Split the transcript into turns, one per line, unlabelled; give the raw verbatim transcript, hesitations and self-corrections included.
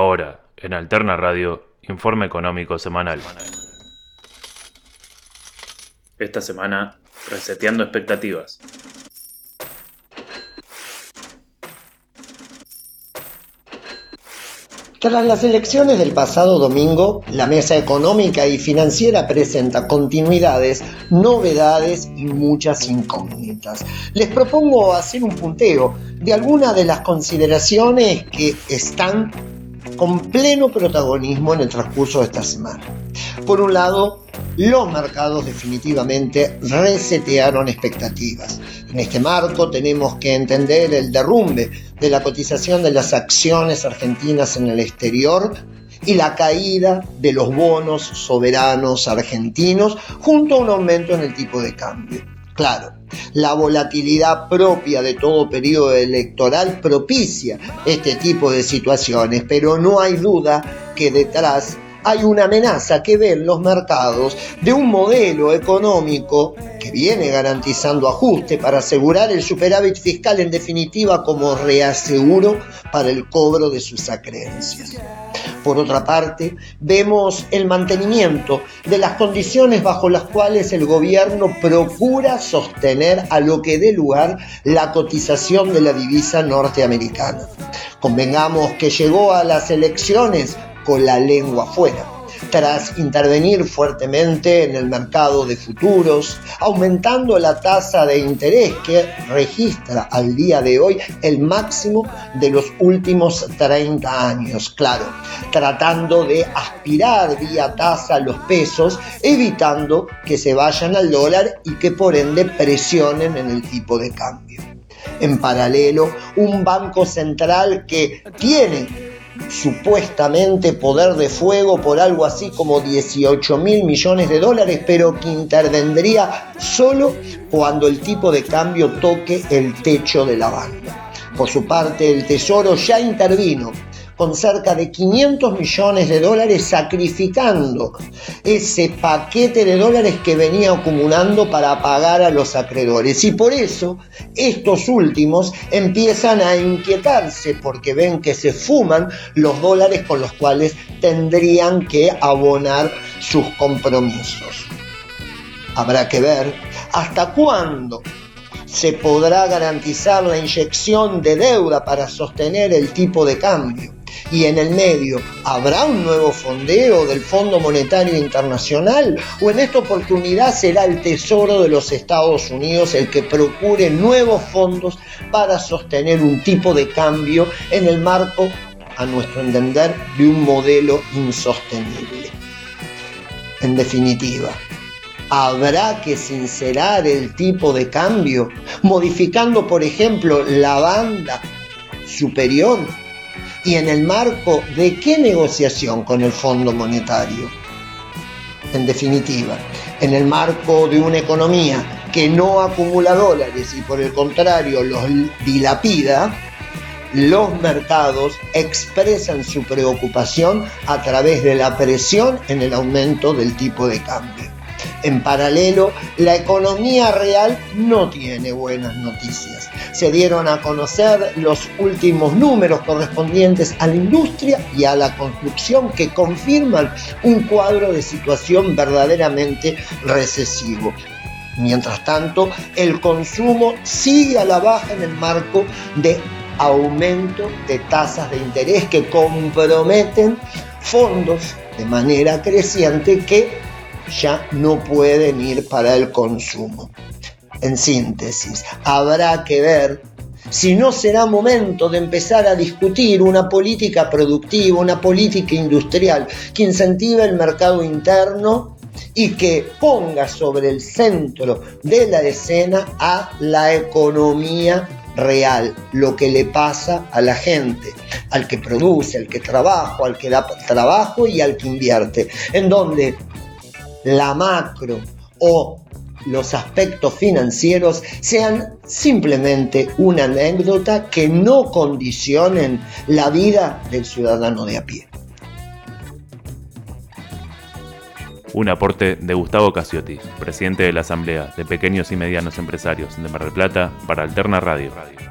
Ahora, en Alterna Radio, Informe Económico Semanal. Esta semana, reseteando expectativas.
Tras las elecciones del pasado domingo, la Mesa Económica y Financiera presenta continuidades, novedades y muchas incógnitas. Les propongo hacer un punteo de algunas de las consideraciones que están con pleno protagonismo en el transcurso de esta semana. Por un lado, los mercados definitivamente resetearon expectativas. En este marco tenemos que entender el derrumbe de la cotización de las acciones argentinas en el exterior y la caída de los bonos soberanos argentinos junto a un aumento en el tipo de cambio. Claro, la volatilidad propia de todo periodo electoral propicia este tipo de situaciones, pero no hay duda que detrás hay una amenaza que ven los mercados de un modelo económico que viene garantizando ajuste para asegurar el superávit fiscal, en definitiva como reaseguro para el cobro de sus acreencias. Por otra parte, vemos el mantenimiento de las condiciones bajo las cuales el gobierno procura sostener a lo que dé lugar la cotización de la divisa norteamericana. Convengamos que llegó a las elecciones con la lengua afuera, tras intervenir fuertemente en el mercado de futuros, aumentando la tasa de interés que registra al día de hoy el máximo de los últimos treinta años, claro, tratando de aspirar vía tasa los pesos, evitando que se vayan al dólar y que por ende presionen en el tipo de cambio. En paralelo, un banco central que tiene supuestamente poder de fuego por algo así como dieciocho mil millones de dólares, pero que intervendría solo cuando el tipo de cambio toque el techo de la banda. Por su parte, el Tesoro ya intervino con cerca de quinientos millones de dólares, sacrificando ese paquete de dólares que venía acumulando para pagar a los acreedores. Y por eso estos últimos empiezan a inquietarse porque ven que se fuman los dólares con los cuales tendrían que abonar sus compromisos. Habrá que ver hasta cuándo se podrá garantizar la inyección de deuda para sostener el tipo de cambio. Y en el medio, ¿habrá un nuevo fondeo del Fondo Monetario Internacional? ¿O en esta oportunidad será el Tesoro de los Estados Unidos el que procure nuevos fondos para sostener un tipo de cambio en el marco, a nuestro entender, de un modelo insostenible? En definitiva, ¿habrá que sincerar el tipo de cambio, modificando, por ejemplo, la banda superior? ¿Y en el marco de qué negociación con el Fondo Monetario? En definitiva, en el marco de una economía que no acumula dólares y por el contrario los dilapida, los mercados expresan su preocupación a través de la presión en el aumento del tipo de cambio. En paralelo, la economía real no tiene buenas noticias. Se dieron a conocer los últimos números correspondientes a la industria y a la construcción que confirman un cuadro de situación verdaderamente recesivo. Mientras tanto, el consumo sigue a la baja en el marco de aumento de tasas de interés que comprometen fondos de manera creciente que ya no pueden ir para el consumo. En síntesis, habrá que ver si no será momento de empezar a discutir una política productiva, una política industrial que incentive el mercado interno y que ponga sobre el centro de la escena a la economía real, lo que le pasa a la gente, al que produce, al que trabaja, al que da trabajo y al que invierte, en donde la macro o los aspectos financieros sean simplemente una anécdota que no condicionen la vida del ciudadano de a pie.
Un aporte de Gustavo Casiotti, presidente de la Asamblea de Pequeños y Medianos Empresarios de Mar del Plata, para Alterna Radio.